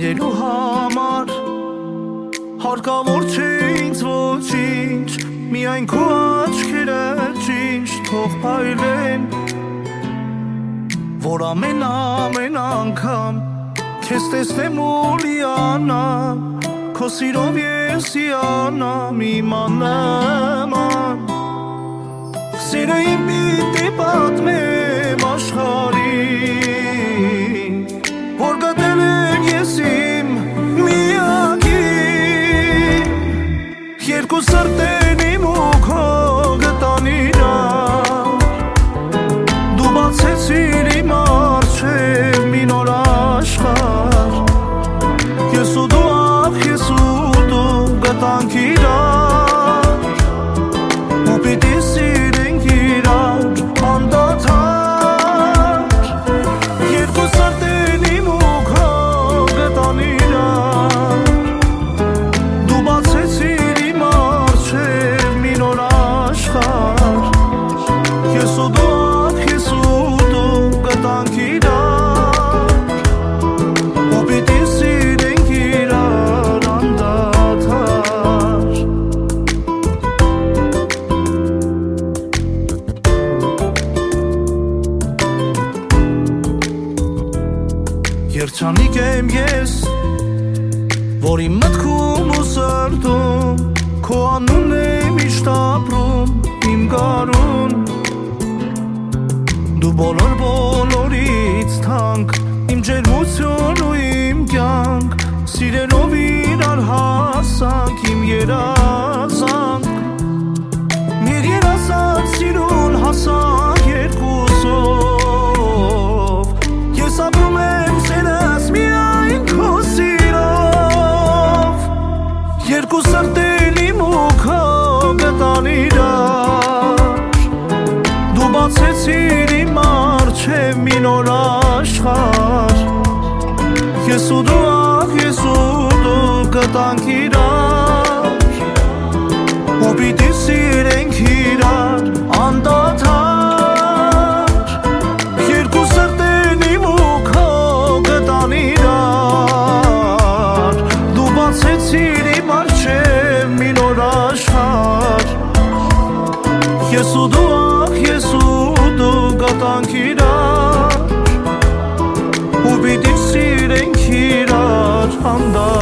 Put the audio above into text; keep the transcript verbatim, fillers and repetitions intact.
սիրելու համար հարկավոր չէ ինձ ոչինչ, միայն քո աչքերը ճիշտ թող փայլեն, որ ամեն ամեն անգամ քեզ տեսնեմ ու լիանամ, քո սիրով ես հիանամ իմ աննման, սիրը իմ պիտի պատմեմ աշխարհին, որ գտել եմ ես իմ միակին, երկու սրտեն իմ ու քո գտան իրար, դու բացեցիր իմ առջև մի նոր աշխարհ, ես ու դու ախ ես ու դու գտանք իրար, ու պիտի սիրենք իրար անդադար, երկու սրտեն իմ ու քո գտան իրար, դու բացեցիր իմ առջև մի նոր աշխարհ, ես ու դու ախ ես ու դու գտանք իրար, ու պիտի սիրենք իրար անդադար. Երջանիկ եմ ես, որ իմ մտքում ու սրտում քո անունն է միշտ ապրում իմ գարուն, դու բոլոր բոլորից թանկ, իմ ջերմություն ու իմ կյանք, սիրելով իրար հասանք իմ երազանք, մեր երազանք սիրուն հասանք երկուսով, ես ապրում եմ սենս միայն քո սիրով, երկու սրտեն իմ ու քո գտան իրար, դու բացեցիր իմ առջև մի նոր աշխարհ, ես ու դու ախ ես ու դու գտանք իրար, ու պիտի սիրենք իրար անդադար, երկու սրտեն իմ ու քո գտան իրար, դու բացեցիր իմ առջև մի նոր աշխարհ, ես ու դու ախ ես ու դու գտանք իրար, ու պիտի սիրենք իրար անդադար.